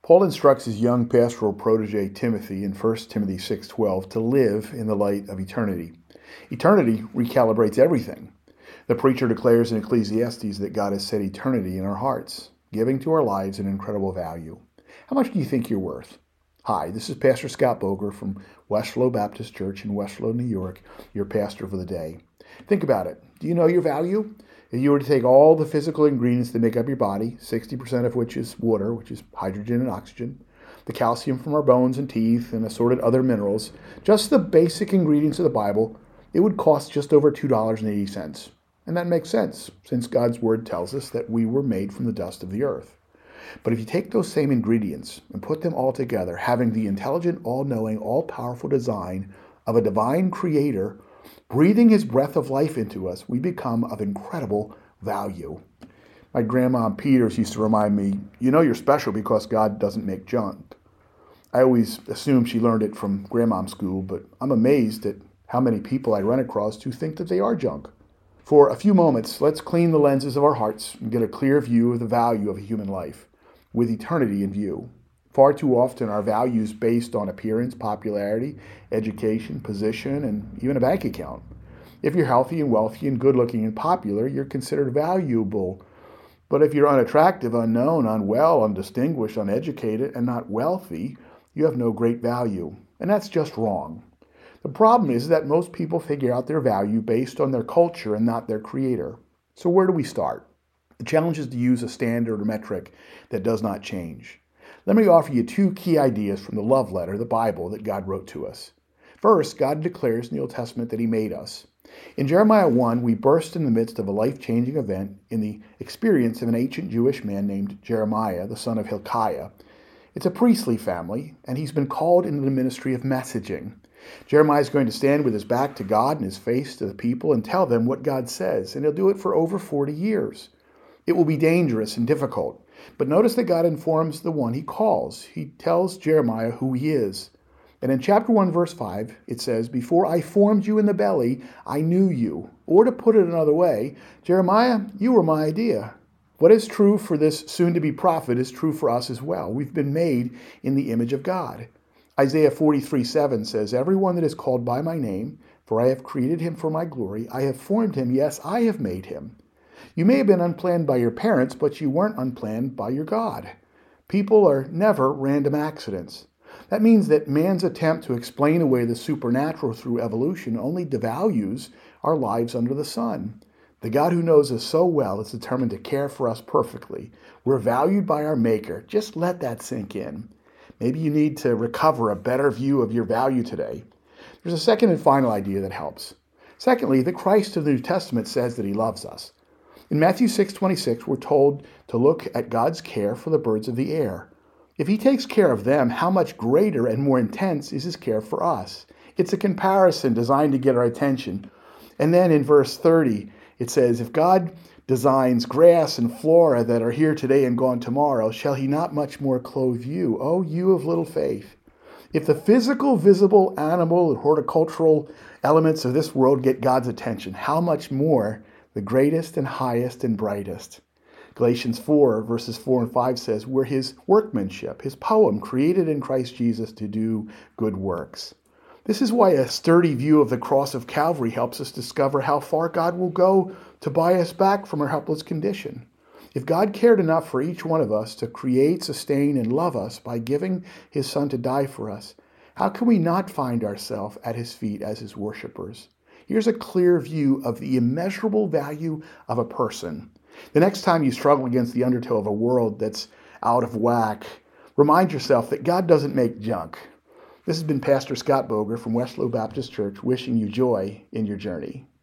Paul instructs his young pastoral protege Timothy in 1 Timothy 6:12 to live in the light of eternity. Eternity recalibrates everything. The preacher declares in Ecclesiastes that God has set eternity in our hearts, giving to our lives an incredible value. How much do you think you're worth? Hi, this is Pastor Scott Boger from Westerlo Baptist Church in Westerlo, New York, your pastor for the day. Think about it. Do you know your value? If you were to take all the physical ingredients that make up your body, 60% of which is water, which is hydrogen and oxygen, the calcium from our bones and teeth, and assorted other minerals, just the basic ingredients of the Bible, it would cost just over $2.80. And that makes sense, since God's Word tells us that we were made from the dust of the earth. But if you take those same ingredients and put them all together, having the intelligent, all-knowing, all-powerful design of a divine creator breathing his breath of life into us, we become of incredible value. My grandma Peters used to remind me, you know you're special because God doesn't make junk. I always assumed she learned it from grandmom school, but I'm amazed at how many people I run across who think that they are junk. For a few moments, let's clean the lenses of our hearts and get a clear view of the value of a human life, with eternity in view. Far too often, our values based on appearance, popularity, education, position, and even a bank account. If you're healthy and wealthy and good-looking and popular, you're considered valuable. But if you're unattractive, unknown, unwell, undistinguished, uneducated, and not wealthy, you have no great value. And that's just wrong. The problem is that most people figure out their value based on their culture and not their creator. So where do we start? The challenge is to use a standard or metric that does not change. Let me offer you two key ideas from the love letter, the Bible, that God wrote to us. First, God declares in the Old Testament that he made us. In Jeremiah 1, we burst in the midst of a life-changing event in the experience of an ancient Jewish man named Jeremiah, the son of Hilkiah. It's a priestly family, and he's been called into the ministry of messaging. Jeremiah is going to stand with his back to God and his face to the people and tell them what God says, and he'll do it for over 40 years. It will be dangerous and difficult. But notice that God informs the one he calls. He tells Jeremiah who he is. And in chapter 1, verse 5, it says, "Before I formed you in the belly, I knew you." Or to put it another way, Jeremiah, you were my idea. What is true for this soon-to-be prophet is true for us as well. We've been made in the image of God. Isaiah 43:7 says, "Everyone that is called by my name, for I have created him for my glory, I have formed him, yes, I have made him." You may have been unplanned by your parents, but you weren't unplanned by your God. People are never random accidents. That means that man's attempt to explain away the supernatural through evolution only devalues our lives under the sun. The God who knows us so well is determined to care for us perfectly. We're valued by our Maker. Just let that sink in. Maybe you need to recover a better view of your value today. There's a second and final idea that helps. Secondly, the Christ of the New Testament says that he loves us. In Matthew 6:26, we're told to look at God's care for the birds of the air. If he takes care of them, how much greater and more intense is his care for us? It's a comparison designed to get our attention. And then in verse 30, it says, "If God designs grass and flora that are here today and gone tomorrow, shall he not much more clothe you, O you of little faith?" If the physical, visible, animal, and horticultural elements of this world get God's attention, how much more the greatest and highest and brightest? Galatians 4, verses 4 and 5 says, "We're his workmanship, his poem, created in Christ Jesus to do good works." This is why a sturdy view of the cross of Calvary helps us discover how far God will go to buy us back from our helpless condition. If God cared enough for each one of us to create, sustain, and love us by giving his Son to die for us, how can we not find ourselves at his feet as his worshipers? Here's a clear view of the immeasurable value of a person. The next time you struggle against the undertow of a world that's out of whack, remind yourself that God doesn't make junk. This has been Pastor Scott Boger from Westerlo Baptist Church, wishing you joy in your journey.